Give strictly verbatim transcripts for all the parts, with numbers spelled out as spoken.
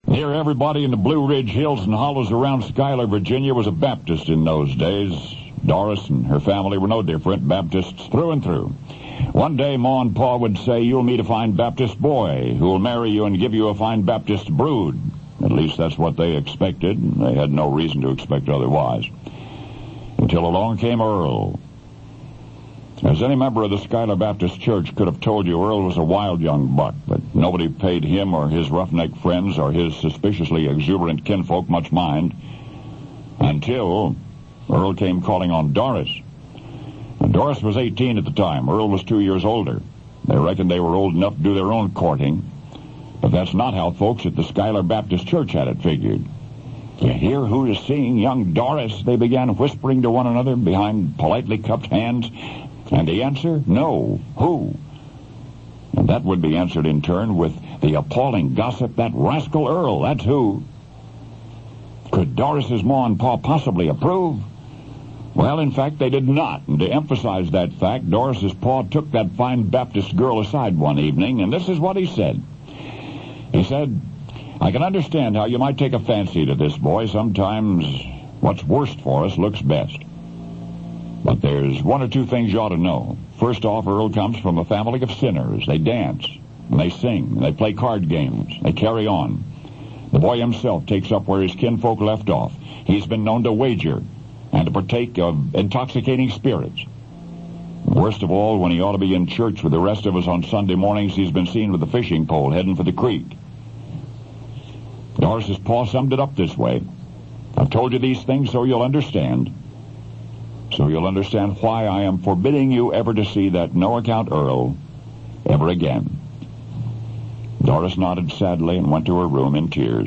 Near everybody in the Blue Ridge Hills and hollows around Schuyler, Virginia, was a Baptist in those days. Doris and her family were no different, Baptists through and through. One day, Ma and Pa would say, "You'll meet a fine Baptist boy who will marry you and give you a fine Baptist brood." At least that's what they expected, and they had no reason to expect otherwise. Until along came Earl. As any member of the Schuyler Baptist Church could have told you, Earl was a wild young buck, but nobody paid him or his roughneck friends or his suspiciously exuberant kinfolk much mind. Until Earl came calling on Doris. Now, Doris was eighteen at the time. Earl was two years older. They reckoned they were old enough to do their own courting. But that's not how folks at the Schuyler Baptist Church had it figured. "You hear who is seeing young Doris?" they began whispering to one another behind politely cupped hands. And the answer, no. Who? And that would be answered in turn with the appalling gossip, "That rascal Earl, that's who." Could Doris's Ma and Pa possibly approve? Well, in fact, they did not. And to emphasize that fact, Doris's Pa took that fine Baptist girl aside one evening, and this is what he said. He said, "I can understand how you might take a fancy to this boy. Sometimes what's worst for us looks best. But there's one or two things you ought to know. First off, Earl comes from a family of sinners. They dance, and they sing, and they play card games. They carry on. The boy himself takes up where his kinfolk left off. He's been known to wager and to partake of intoxicating spirits. Worst of all, when he ought to be in church with the rest of us on Sunday mornings, he's been seen with a fishing pole heading for the creek." Doris's Pa summed it up this way. "I've told you these things so you'll understand. So you'll understand why I am forbidding you ever to see that no-account Earl ever again." Doris nodded sadly and went to her room in tears.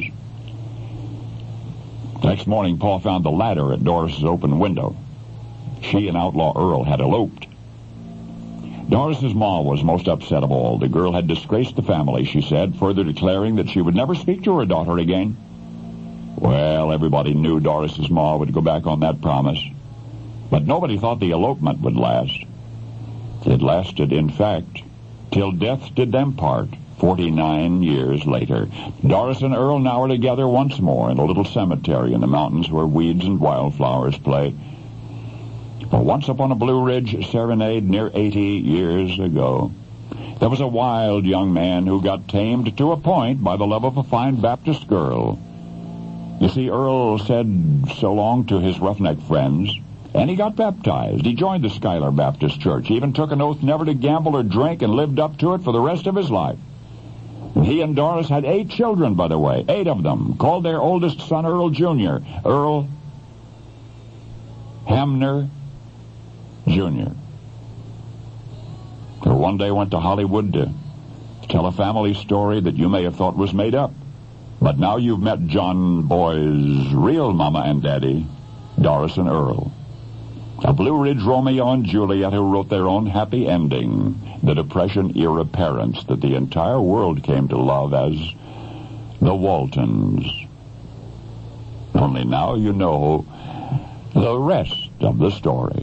Next morning, Pa found the ladder at Doris's open window. She and outlaw Earl had eloped. Doris's Ma was most upset of all. The girl had disgraced the family, she said, further declaring that she would never speak to her daughter again. Well, everybody knew Doris's Ma would go back on that promise. But nobody thought the elopement would last. It lasted, in fact, till death did them part, forty-nine years later. Doris and Earl now are together once more in a little cemetery in the mountains where weeds and wildflowers play. For once upon a Blue Ridge serenade near eighty years ago, there was a wild young man who got tamed to a point by the love of a fine Baptist girl. You see, Earl said so long to his roughneck friends, and he got baptized. He joined the Schuyler Baptist Church, even took an oath never to gamble or drink, and lived up to it for the rest of his life. He and Doris had eight children, by the way, eight of them, called their oldest son Earl Junior Earl Hamner Junior Who one day went to Hollywood to tell a family story that you may have thought was made up. But now you've met John Boy's real mama and daddy, Doris and Earl. A Blue Ridge Romeo and Juliet who wrote their own happy ending, the Depression-era parents that the entire world came to love as the Waltons. Only now you know the rest of the story.